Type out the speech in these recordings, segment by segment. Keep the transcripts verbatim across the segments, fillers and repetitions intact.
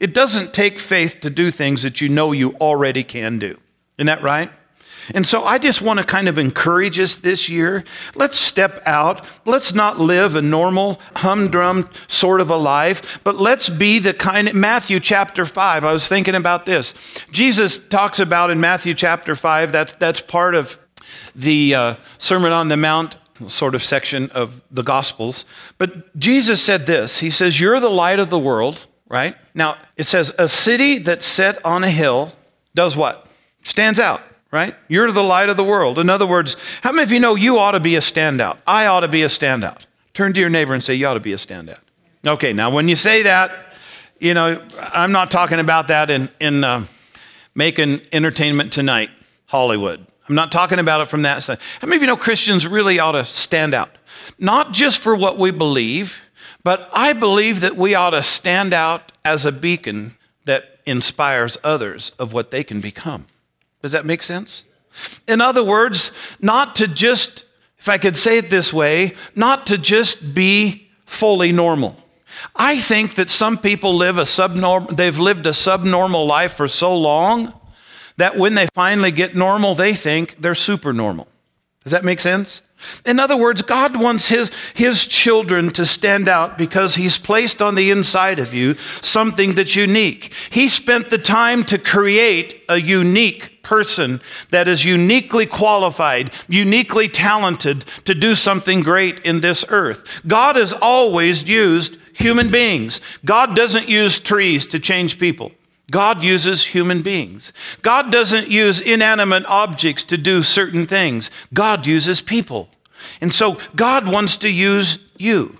It doesn't take faith to do things that you know you already can do. Isn't that right? And so I just want to kind of encourage us this year. Let's step out. Let's not live a normal, humdrum sort of a life, but let's be the kind of, Matthew chapter five, I was thinking about this. Jesus talks about in Matthew chapter five, that's, that's part of the uh, Sermon on the Mount sort of section of the Gospels. But Jesus said this, he says, you're the light of the world, right? Now, it says, a city that's set on a hill does what? Stands out. Right? You're the light of the world. In other words, how many of you know you ought to be a standout? I ought to be a standout. Turn to your neighbor and say, you ought to be a standout. Okay, now when you say that, you know, I'm not talking about that in, in uh, making Entertainment Tonight, Hollywood. I'm not talking about it from that side. How many of you know Christians really ought to stand out? Not just for what we believe, but I believe that we ought to stand out as a beacon that inspires others of what they can become. Does that make sense? In other words, not to just, if I could say it this way, not to just be fully normal. I think that some people live a subnormal, they've lived a subnormal life for so long that when they finally get normal, they think they're super normal. Does that make sense? In other words, God wants his, his children to stand out because he's placed on the inside of you something that's unique. He spent the time to create a unique person that is uniquely qualified, uniquely talented to do something great in this earth. God has always used human beings. God doesn't use trees to change people. God uses human beings. God doesn't use inanimate objects to do certain things. God uses people. And so God wants to use you.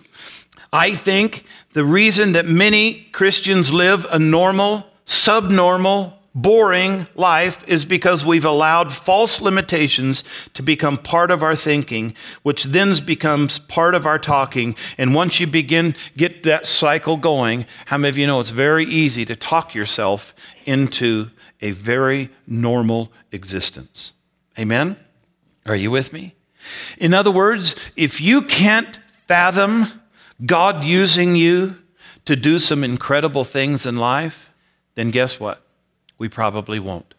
I think the reason that many Christians live a normal, subnormal, boring life is because we've allowed false limitations to become part of our thinking, which then becomes part of our talking. And once you begin, get that cycle going, how many of you know it's very easy to talk yourself into a very normal existence? Amen? Are you with me? In other words, if you can't fathom God using you to do some incredible things in life, then guess what? We probably won't.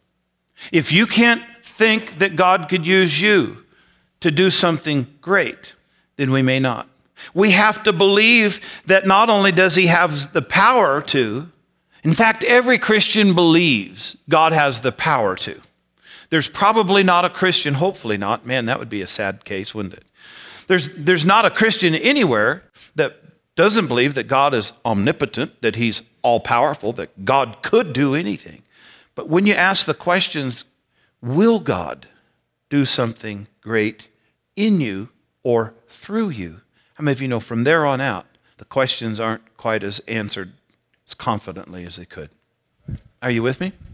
If you can't think that God could use you to do something great, then we may not. We have to believe that not only does he have the power to, in fact, every Christian believes God has the power to. There's probably not a Christian, hopefully not, man, that would be a sad case, wouldn't it? There's, there's not a Christian anywhere that doesn't believe that God is omnipotent, that he's all-powerful, that God could do anything. But when you ask the questions, will God do something great in you or through you? How many of you know from there on out, the questions aren't quite as answered as confidently as they could? Are you with me?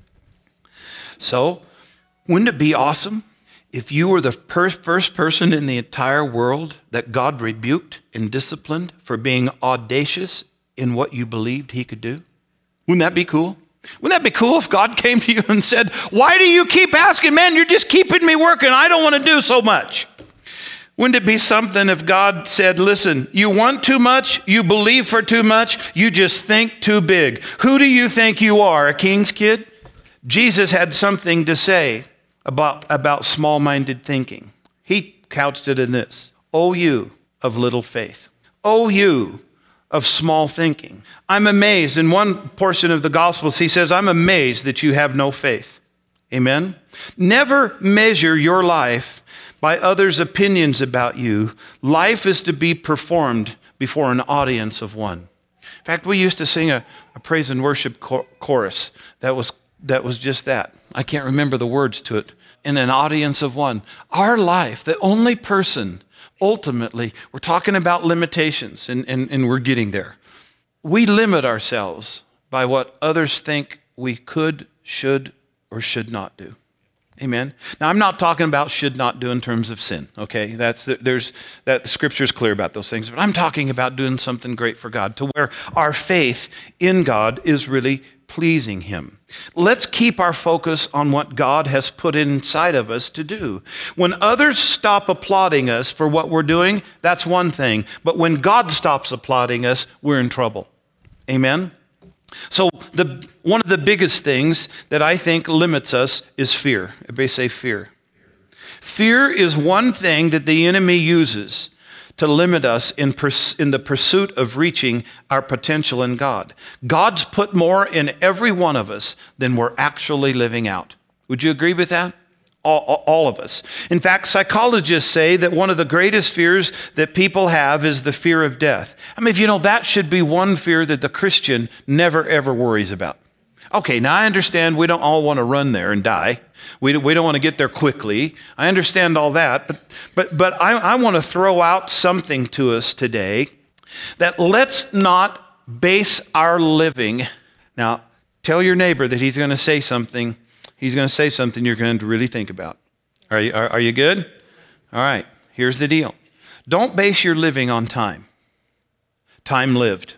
So, wouldn't it be awesome if you were the per- first person in the entire world that God rebuked and disciplined for being audacious in what you believed he could do? Wouldn't that be cool? Wouldn't that be cool if God came to you and said, why do you keep asking? Man, you're just keeping me working. I don't want to do so much. Wouldn't it be something if God said, listen, you want too much, you believe for too much, you just think too big. Who do you think you are, a king's kid? Jesus had something to say about, about small-minded thinking. He couched it in this: O you of little faith, O you of small thinking. I'm amazed. In one portion of the Gospels, he says, I'm amazed that you have no faith. Amen? Never measure your life by others' opinions about you. Life is to be performed before an audience of one. In fact, we used to sing a, a praise and worship cho- chorus that was that was just that. I can't remember the words to it. In an audience of one. Our life, the only person, ultimately, we're talking about limitations, and, and, and we're getting there. We limit ourselves by what others think we could, should, or should not do. Amen. Now, I'm not talking about should not do in terms of sin. Okay, that's there's that the Scripture's clear about those things. But I'm talking about doing something great for God, to where our faith in God is really pleasing him. Let's keep our focus on what God has put inside of us to do. When others stop applauding us for what we're doing, that's one thing. But when God stops applauding us, we're in trouble. Amen? So the one of the biggest things that I think limits us is fear. Everybody say fear. Fear is one thing that the enemy uses to limit us in, pers- in the pursuit of reaching our potential in God. God's put more in every one of us than we're actually living out. Would you agree with that? All, all, all of us. In fact, psychologists say that one of the greatest fears that people have is the fear of death. I mean, if you know, that should be one fear that the Christian never, ever worries about. Okay, now I understand we don't all want to run there and die. We, we don't want to get there quickly. I understand all that, but, but, but I, I want to throw out something to us today that let's not base our living. Now, tell your neighbor that he's going to say something. He's going to say something you're going to really think about. Are you, are, are you good? All right, here's the deal. Don't base your living on time. Time lived.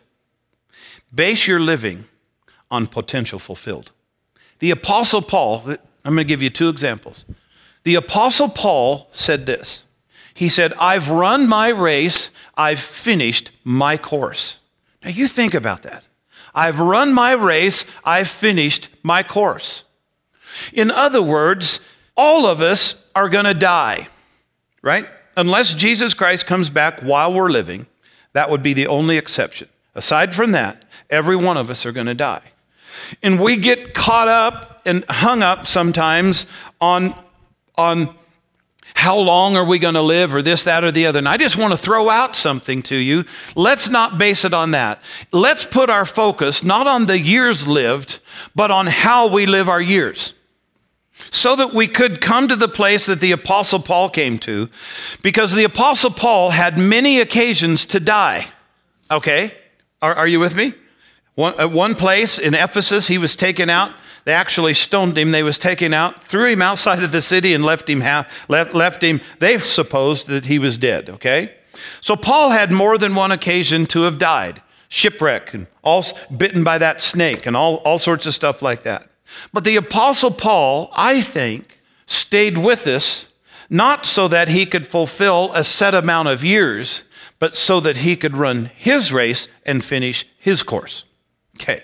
Base your living on potential fulfilled. The Apostle Paul, I'm going to give you two examples. The Apostle Paul said this. He said, I've run my race, I've finished my course. Now you think about that. I've run my race, I've finished my course. In other words, all of us are going to die, right? Unless Jesus Christ comes back while we're living, that would be the only exception. Aside from that, every one of us are going to die. And we get caught up and hung up sometimes on, on how long are we going to live or this, that, or the other. And I just want to throw out something to you. Let's not base it on that. Let's put our focus not on the years lived, but on how we live our years. So that we could come to the place that the Apostle Paul came to, because the Apostle Paul had many occasions to die. Okay? Are, are you with me? One, at one place in Ephesus, he was taken out. They actually stoned him. They was taken out, threw him outside of the city and left him, half, left, left him. They supposed that he was dead, okay? So Paul had more than one occasion to have died. Shipwreck and all bitten by that snake and all, all sorts of stuff like that. But the Apostle Paul, I think, stayed with us, not so that he could fulfill a set amount of years, but so that he could run his race and finish his course. Okay.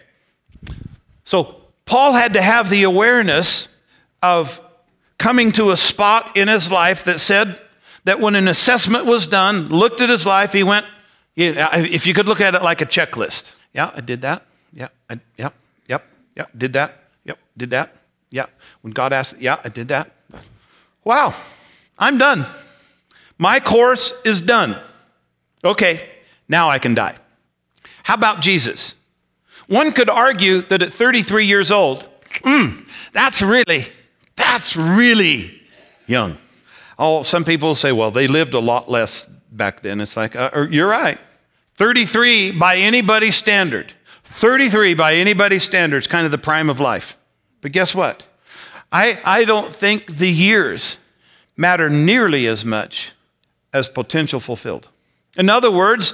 So Paul had to have the awareness of coming to a spot in his life that said that when an assessment was done, looked at his life, he went, if you could look at it like a checklist. Yeah, I did that. Yeah, I, yep, yep, yep, did that. Yep, did that. Yeah. When God asked, yeah, I did that. Wow, I'm done. My course is done. Okay, now I can die. How about Jesus? One could argue that at thirty-three years old, mm, that's really, that's really young. Oh, some people say, well, they lived a lot less back then. It's like, uh, you're right. thirty-three by anybody's standard. thirty-three by anybody's standard is kind of the prime of life. But guess what? I, I don't think the years matter nearly as much as potential fulfilled. In other words,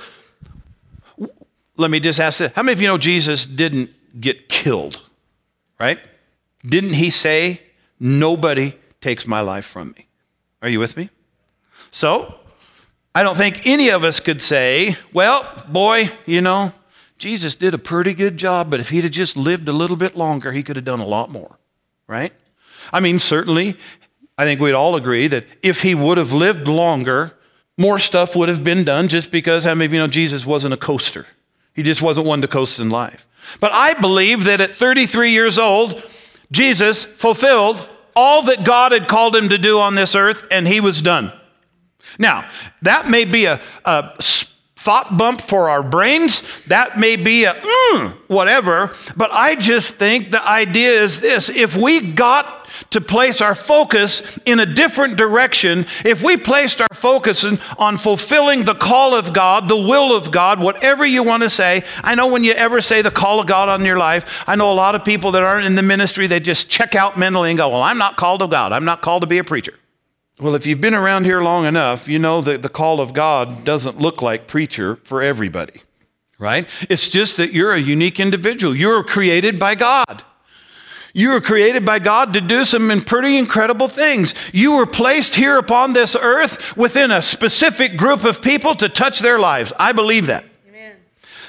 let me just ask this. How many of you know Jesus didn't get killed, right? Didn't he say, nobody takes my life from me? Are you with me? So, I don't think any of us could say, well, boy, you know, Jesus did a pretty good job, but if he'd have just lived a little bit longer, he could have done a lot more, right? I mean, certainly, I think we'd all agree that if he would have lived longer, more stuff would have been done just because, how many of you know, Jesus wasn't a coaster. He just wasn't one to coast in life. But I believe that at thirty-three years old, Jesus fulfilled all that God had called him to do on this earth, and he was done. Now, that may be a, a thought bump for our brains. That may be a mm, whatever. But I just think the idea is this. If we got to place our focus in a different direction, if we placed our focus in, on fulfilling the call of God, the will of God, whatever you want to say. I know when you ever say the call of God on your life, I know a lot of people that aren't in the ministry, they just check out mentally and go, well, I'm not called of God. I'm not called to be a preacher. Well, if you've been around here long enough, you know that the call of God doesn't look like preacher for everybody, right? It's just that you're a unique individual. You're created by God. You were created by God to do some pretty incredible things. You were placed here upon this earth within a specific group of people to touch their lives. I believe that. Amen.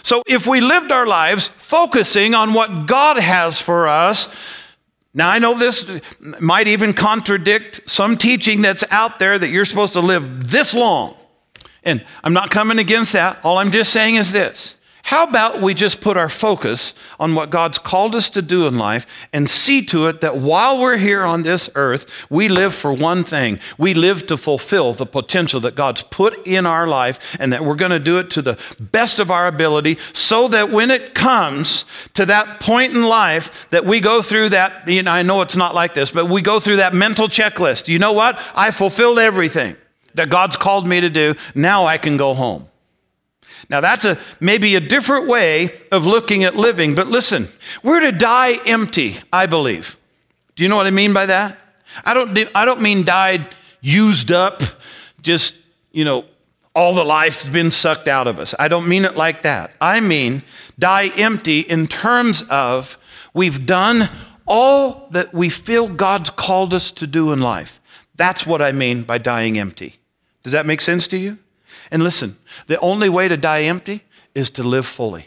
So if we lived our lives focusing on what God has for us, now I know this might even contradict some teaching that's out there that you're supposed to live this long. And I'm not coming against that. All I'm just saying is this. How about we just put our focus on what God's called us to do in life and see to it that while we're here on this earth, we live for one thing. We live to fulfill the potential that God's put in our life, and that we're going to do it to the best of our ability, so that when it comes to that point in life that we go through that, you know, I know it's not like this, but we go through that mental checklist. You know what? I fulfilled everything that God's called me to do. Now I can go home. Now that's a maybe a different way of looking at living, but listen, we're to die empty, I believe. Do you know what I mean by that? I don't I don't mean died used up, just, you know, all the life's been sucked out of us. I don't mean it like that. I mean die empty in terms of we've done all that we feel God's called us to do in life. That's what I mean by dying empty. Does that make sense to you? And listen, the only way to die empty is to live fully.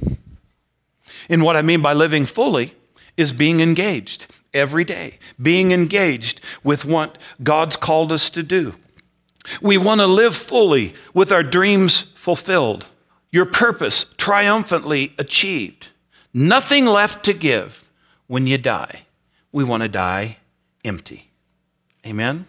And what I mean by living fully is being engaged every day, being engaged with what God's called us to do. We want to live fully with our dreams fulfilled, your purpose triumphantly achieved, nothing left to give when you die. We want to die empty. Amen?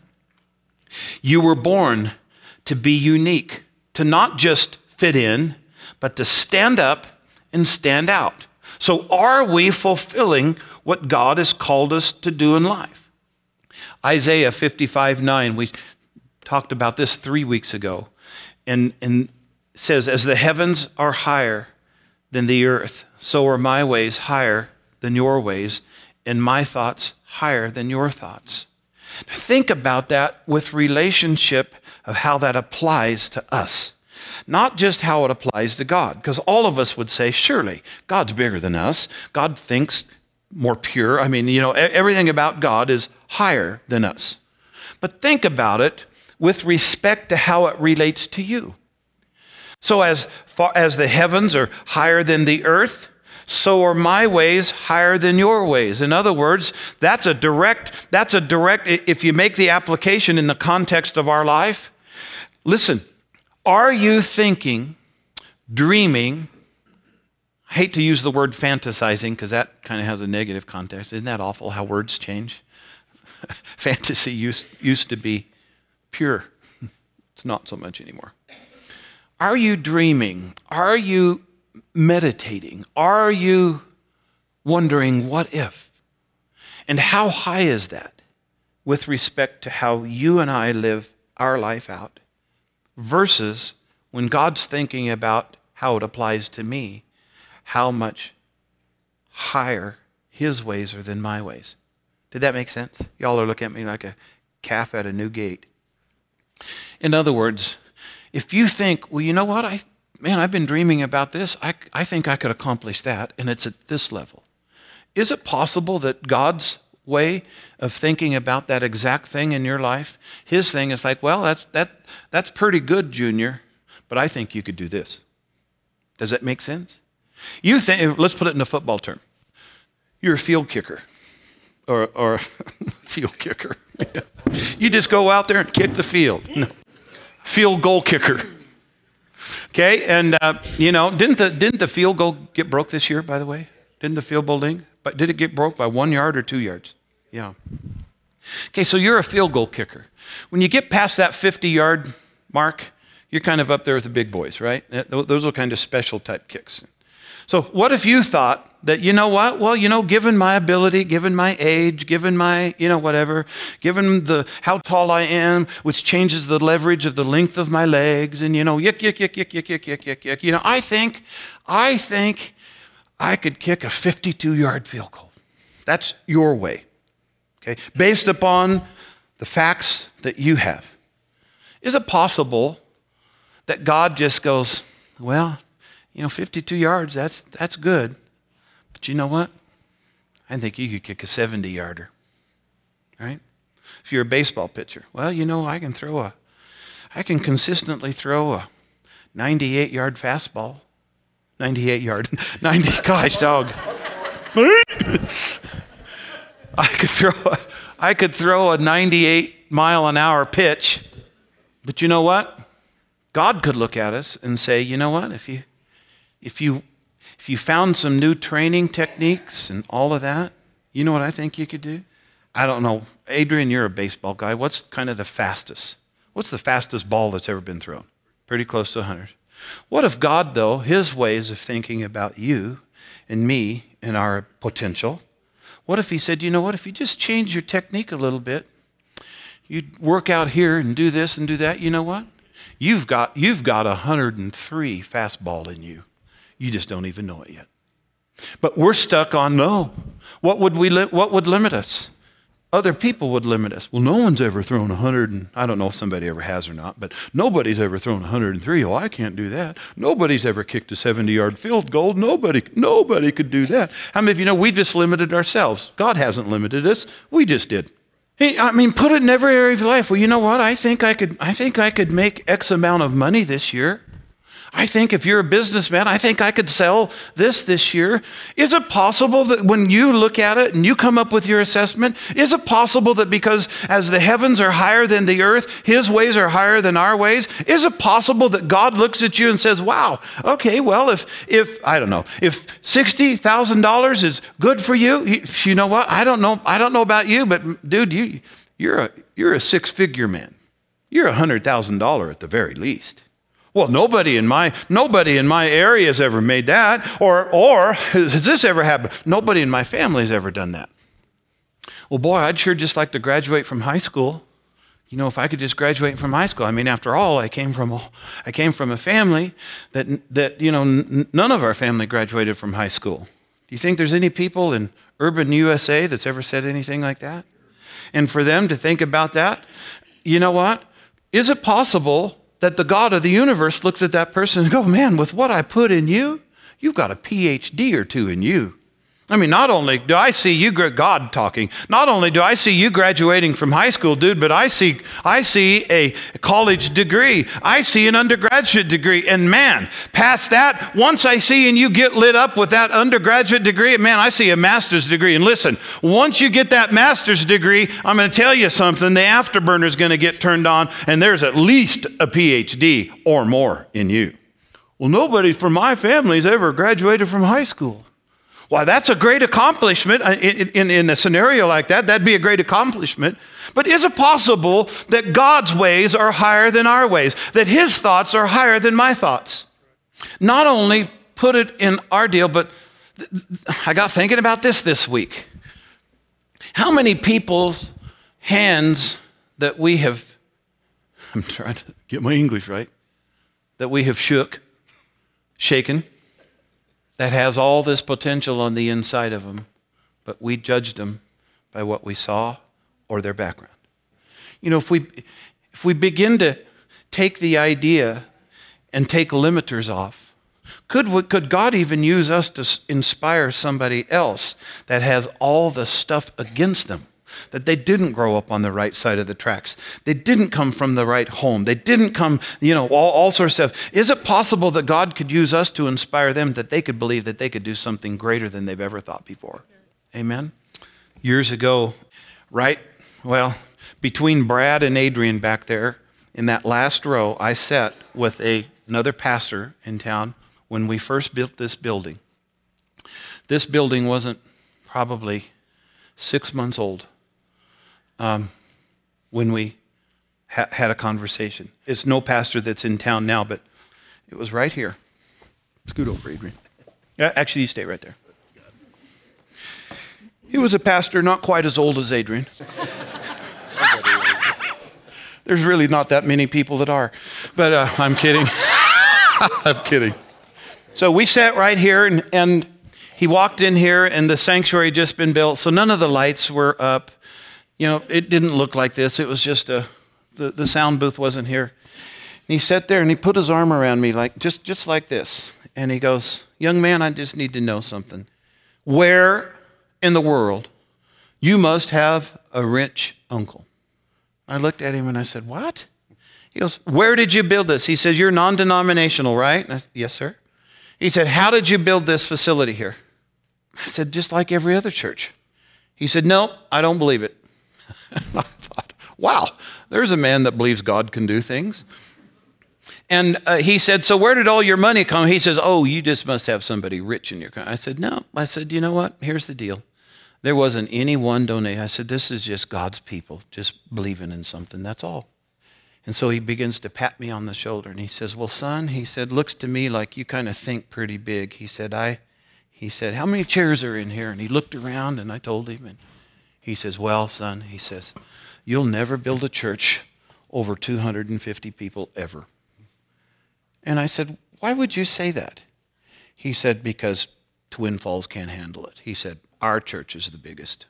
You were born to be unique, to not just fit in, but to stand up and stand out. So are we fulfilling what God has called us to do in life? Isaiah fifty-five nine, we talked about this three weeks ago, and, and says, as the heavens are higher than the earth, so are my ways higher than your ways, and my thoughts higher than your thoughts. Think about that with relationship of how that applies to us. Not just how it applies to God, because all of us would say, surely, God's bigger than us. God thinks more pure. I mean, you know, everything about God is higher than us. But think about it with respect to how it relates to you. So as far as the heavens are higher than the earth, so are my ways higher than your ways. In other words, that's a direct, that's a direct, if you make the application in the context of our life, listen, are you thinking, dreaming, I hate to use the word fantasizing because that kind of has a negative context. Isn't that awful how words change? Fantasy used, used to be pure. It's not so much anymore. Are you dreaming? Are you meditating? Are you wondering what if? And how high is that with respect to how you and I live our life out versus when God's thinking about how it applies to me, how much higher his ways are than my ways? Did that make sense? Y'all are looking at me like a calf at a new gate. In other words, if you think, well, you know what, I Man, I've been dreaming about this. I, I think I could accomplish that, and it's at this level. Is it possible that God's way of thinking about that exact thing in your life, his thing is like, well, that's that that's pretty good, Junior, but I think you could do this. Does that make sense? You think, let's put it in a football term. You're a field kicker, or or field kicker. You just go out there and kick the field. No. Field goal kicker. Okay, and uh, you know, didn't the didn't the field goal get broke this year? By the way, didn't the field goal ding? But did it get broke by one yard or two yards? Yeah. Okay, so you're a field goal kicker. When you get past that fifty-yard mark, you're kind of up there with the big boys, right? Those are kind of special type kicks. So what if you thought that, you know what? Well, you know, given my ability, given my age, given my, you know, whatever, given the how tall I am, which changes the leverage of the length of my legs, and, you know, yick, yick, yick, yick, yick, yick, yick, yick, yick. You know, I think, I think I could kick a fifty-two-yard field goal. That's your way, okay? Based upon the facts that you have. Is it possible that God just goes, well, you know, fifty-two yards, that's that's good. But you know what? I think you could kick a seventy-yarder, right? If you're a baseball pitcher, well, you know, I can throw a, I can consistently throw a ninety-eight-yard fastball, ninety-eight yard. ninety, gosh, dog. I could throw a, I could throw a ninety-eight mile an hour pitch. But you know what? God could look at us and say, you know what? If you if you if you found some new training techniques and all of that, you know what I think you could do? I don't know. Adrian, you're a baseball guy. What's kind of the fastest? What's the fastest ball that's ever been thrown? Pretty close to one hundred. What if God, though, his ways of thinking about you and me and our potential, what if he said, you know what, if you just change your technique a little bit, you work out here and do this and do that, you know what? You've got you've got a one hundred three fastball in you. You just don't even know it yet. But we're stuck on no. What would we li- what would limit us? Other people would limit us. Well, no one's ever thrown one hundred, and I don't know if somebody ever has or not, but nobody's ever thrown one hundred three. Oh, I can't do that. Nobody's ever kicked a seventy-yard field goal. Nobody, nobody could do that. How many of you know we just limited ourselves? God hasn't limited us. We just did. Hey, I mean, put it in every area of your life. Well, you know what? I think I could. I think I could make X amount of money this year. I think if you're a businessman, I think I could sell this this year. Is it possible that when you look at it and you come up with your assessment, is it possible that because as the heavens are higher than the earth, his ways are higher than our ways, is it possible that God looks at you and says, wow, okay, well, if, if I don't know, if sixty thousand dollars is good for you, you, you know what? I don't know. I don't know about you, but dude, you, you're a, you're a six-figure man. You're a one hundred thousand dollars at the very least. Well, nobody in my nobody in my area has ever made that, or or has this ever happened? Nobody in my family has ever done that. Well, boy, I'd sure just like to graduate from high school. You know, if I could just graduate from high school. I mean, after all, I came from a, I came from a family that that you know n- none of our family graduated from high school. Do you think there's any people in urban U S A that's ever said anything like that? And for them to think about that, you know what? Is it possible that the God of the universe looks at that person and goes, man, with what I put in you, you've got a P H D or two in you. I mean, not only do I see you, God talking, not only do I see you graduating from high school, dude, but I see I see a college degree. I see an undergraduate degree. And man, past that, once I see and you get lit up with that undergraduate degree, man, I see a master's degree. And listen, once you get that master's degree, I'm going to tell you something, the afterburner is going to get turned on, and there's at least a P H D or more in you. Well, nobody from my family's ever graduated from high school. Why, that's a great accomplishment. In, in, in a scenario like that, that'd be a great accomplishment. But is it possible that God's ways are higher than our ways? That his thoughts are higher than my thoughts? Not only put it in our deal, but th- I got thinking about this this week. How many people's hands that we have, I'm trying to get my English right, that we have shook, shaken, that has all this potential on the inside of them, but we judged them by what we saw or their background. You know, if we if we begin to take the idea and take limiters off, could could God even use us to inspire somebody else that has all the stuff against them? That they didn't grow up on the right side of the tracks. They didn't come from the right home. They didn't come, you know, all, all sorts of stuff. Is it possible that God could use us to inspire them, that they could believe that they could do something greater than they've ever thought before? Amen? Years ago, right, well, between Brad and Adrian back there, in that last row, I sat with a, another pastor in town when we first built this building. This building wasn't probably six months old. Um, when we ha- had a conversation. It's no pastor that's in town now, but it was right here. Scoot over, Adrian. Yeah, actually, you stay right there. He was a pastor not quite as old as Adrian. There's really not that many people that are, but uh, I'm kidding. I'm kidding. So we sat right here, and, and he walked in here, and the sanctuary had just been built, so none of the lights were up. You know, it didn't look like this. It was just a, the, the sound booth wasn't here. And he sat there and he put his arm around me like, just, just like this. And he goes, young man, I just need to know something. Where in the world you must have a rich uncle? I looked at him and I said, what? He goes, where did you build this? He says, you're non-denominational, right? And I said, yes, sir. He said, how did you build this facility here? I said, just like every other church. He said, no, I don't believe it. I thought, wow, there's a man that believes God can do things. And uh, he said, so where did all your money come? He says, oh, you just must have somebody rich in your country. I said, no. I said, you know what? Here's the deal. There wasn't any one donation. I said, this is just God's people just believing in something. That's all. And so he begins to pat me on the shoulder. And he says, well, son, he said, looks to me like you kind of think pretty big. He said, I, he said, how many chairs are in here? And he looked around and I told him. And he says, well, son, he says, you'll never build a church over two hundred fifty people ever. And I said, why would you say that? He said, because Twin Falls can't handle it. He said, our church is the biggest.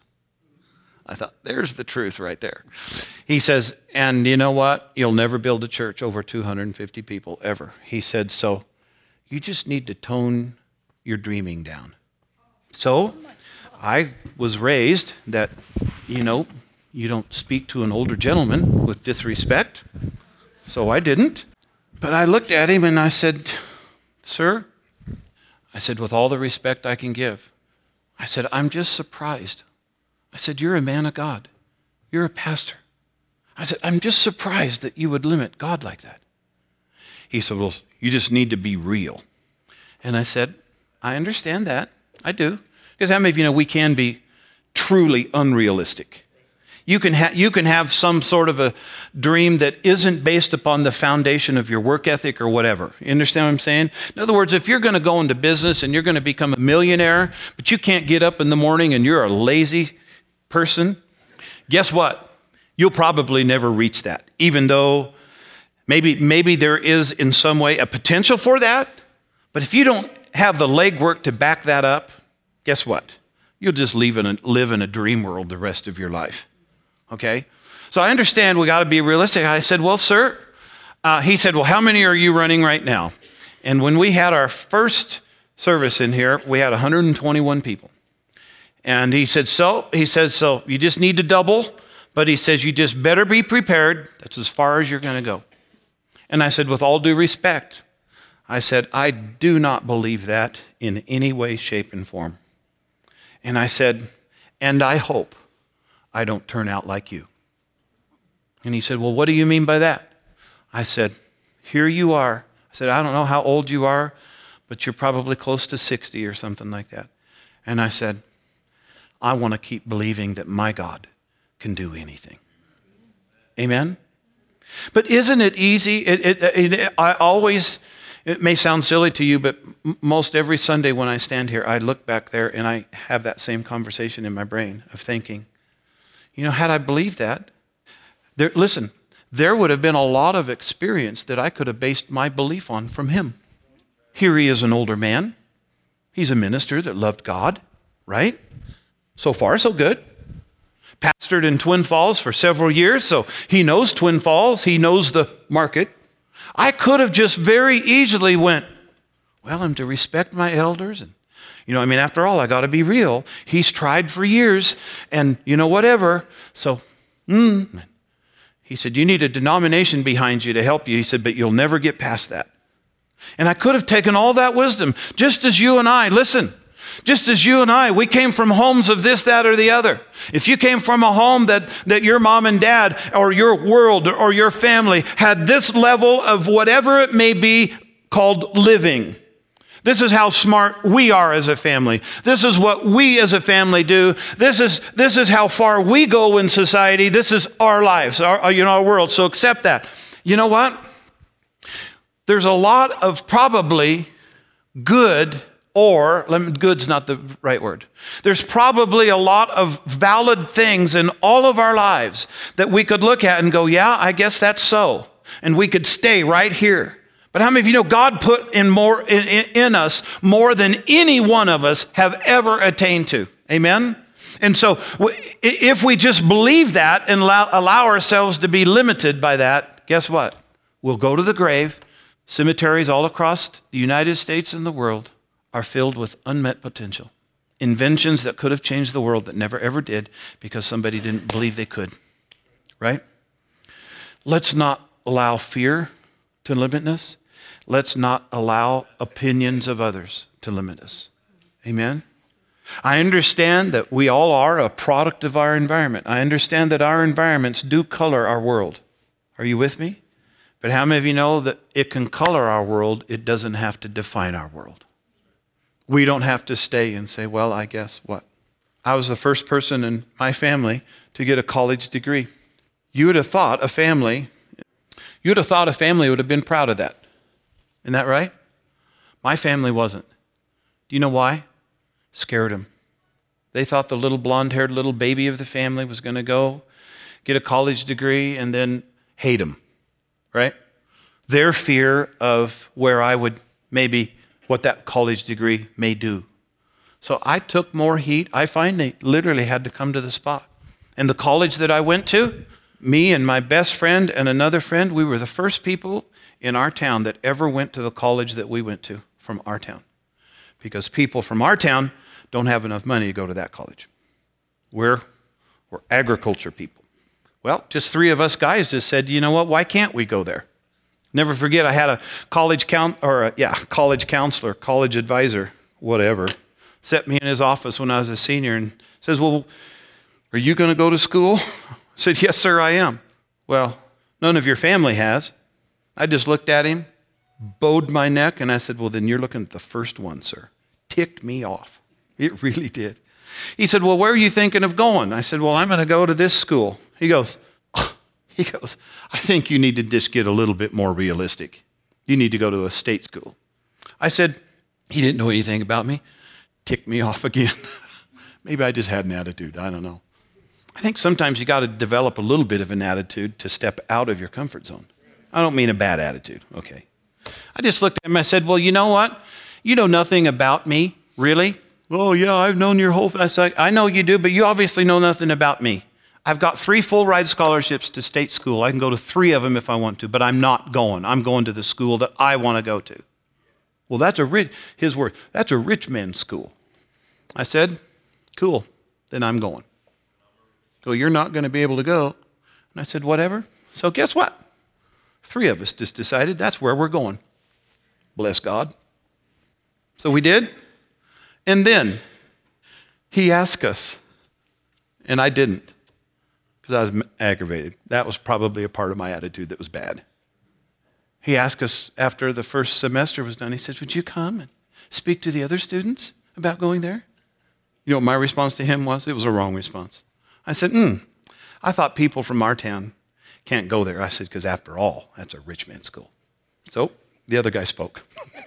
I thought, there's the truth right there. He says, and you know what? You'll never build a church over two hundred fifty people ever. He said, so you just need to tone your dreaming down. So I was raised that, you know, you don't speak to an older gentleman with disrespect. So I didn't. But I looked at him and I said, sir, I said, with all the respect I can give, I said, I'm just surprised. I said, you're a man of God. You're a pastor. I said, I'm just surprised that you would limit God like that. He said, well, you just need to be real. And I said, I understand that. I do. Because how many of you know we can be truly unrealistic? You can, ha- you can have some sort of a dream that isn't based upon the foundation of your work ethic or whatever. You understand what I'm saying? In other words, if you're going to go into business and you're going to become a millionaire, but you can't get up in the morning and you're a lazy person, guess what? You'll probably never reach that, even though maybe, maybe there is in some way a potential for that. But if you don't have the legwork to back that up, guess what? You'll just live in a, live in a dream world the rest of your life. Okay? So I understand we got to be realistic. I said, well, sir, uh, he said, well, how many are you running right now? And when we had our first service in here, we had one hundred twenty-one people. And he said, so, he says, so you just need to double, but he says, you just better be prepared. That's as far as you're going to go. And I said, with all due respect, I said, I do not believe that in any way, shape, and form. And I said, and I hope I don't turn out like you. And he said, well, what do you mean by that? I said, here you are. I said, I don't know how old you are, but you're probably close to sixty or something like that. And I said, I want to keep believing that my God can do anything. Amen? But isn't it easy? It, it, it, I always, it may sound silly to you, but most every Sunday when I stand here, I look back there and I have that same conversation in my brain of thinking, you know, had I believed that, there, listen, there would have been a lot of experience that I could have based my belief on from him. Here he is, an older man. He's a minister that loved God, right? So far, so good. Pastored in Twin Falls for several years, so he knows Twin Falls. He knows the market. I could have just very easily went, well, I'm to respect my elders. And, you know, I mean, after all, I got to be real. He's tried for years and, you know, whatever. So, mm. He said, you need a denomination behind you to help you. He said, but you'll never get past that. And I could have taken all that wisdom, just as you and I, listen, just as you and I, we came from homes of this, that, or the other. If you came from a home that, that your mom and dad or your world or your family had this level of whatever it may be called living, this is how smart we are as a family. This is what we as a family do. This is, this is how far we go in society. This is our lives, our, you know, our world. So accept that. You know what? There's a lot of probably good, or good's not the right word. There's probably a lot of valid things in all of our lives that we could look at and go, yeah, I guess that's so. And we could stay right here. But how many of you know God put in more in, in, in us more than any one of us have ever attained to? Amen? And so if we just believe that and allow, allow ourselves to be limited by that, guess what? We'll go to the grave. Cemeteries all across the United States and the world are filled with unmet potential. Inventions that could have changed the world that never ever did because somebody didn't believe they could. Right? Let's not allow fear to limit us. let's not allow opinions of others to limit us. Amen? I understand that we all are a product of our environment. I understand that our environments do color our world. Are you with me? But how many of you know that it can color our world, it doesn't have to define our world? We don't have to stay and say, well, I guess what? I was the first person in my family to get a college degree. You would have thought a family, you would have thought a family would have been proud of that. Isn't that right? My family wasn't. Do you know why? Scared them. They thought the little blonde-haired little baby of the family was going to go get a college degree and then hate him, right? Their fear of where I would maybe, what that college degree may do. So I took more heat. I finally literally had to come to the spot. And the college that I went to, me and my best friend and another friend, we were the first people in our town that ever went to the college that we went to from our town. Because people from our town don't have enough money to go to that college. We're, we're agriculture people. Well, just three of us guys just said, you know what, why can't we go there? Never forget, I had a college count or a, yeah, college counselor, college advisor, whatever, set me in his office when I was a senior and says, well, are you going to go to school? I said, yes, sir, I am. Well, none of your family has. I just looked at him, bowed my neck, and I said, well, then you're looking at the first one, sir. Ticked me off. It really did. He said, well, where are you thinking of going? I said, well, I'm going to go to this school. He goes, oh. he goes, I think you need to just get a little bit more realistic. You need to go to a state school. I said, he didn't know anything about me. Ticked me off again. Maybe I just had an attitude. I don't know. I think sometimes you got to develop a little bit of an attitude to step out of your comfort zone. I don't mean a bad attitude. Okay. I just looked at him and I said, well, you know what? You know nothing about me, really? Oh, yeah, I've known your whole... I said, I know you do, but you obviously know nothing about me. I've got three full-ride scholarships to state school. I can go to three of them if I want to, but I'm not going. I'm going to the school that I want to go to. Well, that's a rich... His word, that's a rich man's school. I said, cool, then I'm going. So you're not going to be able to go. And I said, whatever. So guess what? Three of us just decided that's where we're going. Bless God. So we did. And then he asked us, and I didn't, because I was aggravated. That was probably a part of my attitude that was bad. He asked us after the first semester was done, he said, would you come and speak to the other students about going there? You know what my response to him was? It was a wrong response. I said, hmm, I thought people from our town can't go there. I said, because after all, that's a rich man's school. So the other guy spoke.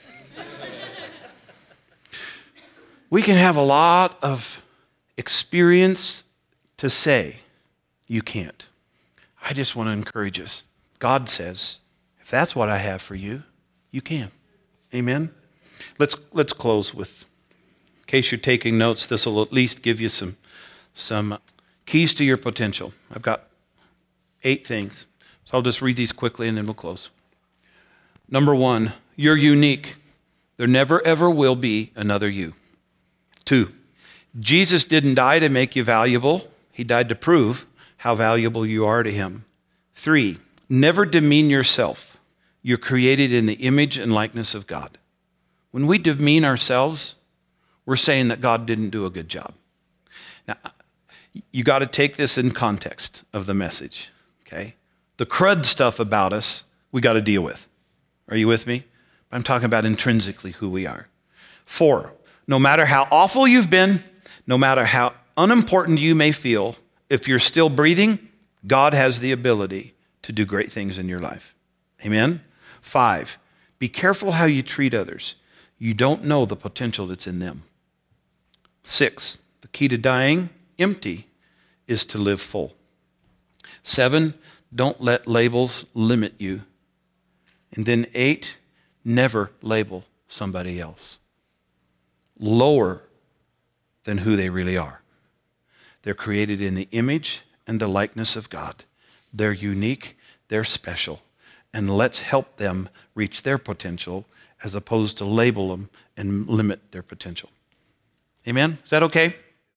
We can have a lot of experience to say, you can't. I just want to encourage us. God says, if that's what I have for you, you can. Amen? Let's, let's close with, in case you're taking notes, this will at least give you some, some keys to your potential. I've got eight things. So I'll just read these quickly and then we'll close. Number one, you're unique. There never ever will be another you. Two, Jesus didn't die to make you valuable. He died to prove how valuable you are to him. Three, never demean yourself. You're created in the image and likeness of God. When we demean ourselves, we're saying that God didn't do a good job. Now, you got to take this in context of the message, okay? The crud stuff about us, we got to deal with. Are you with me? I'm talking about intrinsically who we are. Four, no matter how awful you've been, no matter how unimportant you may feel, if you're still breathing, God has the ability to do great things in your life. Amen? Five, be careful how you treat others. You don't know the potential that's in them. Six, the key to dying empty is to live full. Seven, don't let labels limit you. And then eight, never label somebody else lower than who they really are. They're created in the image and the likeness of God. They're unique, they're special, and let's help them reach their potential as opposed to label them and limit their potential. Amen? Is that okay?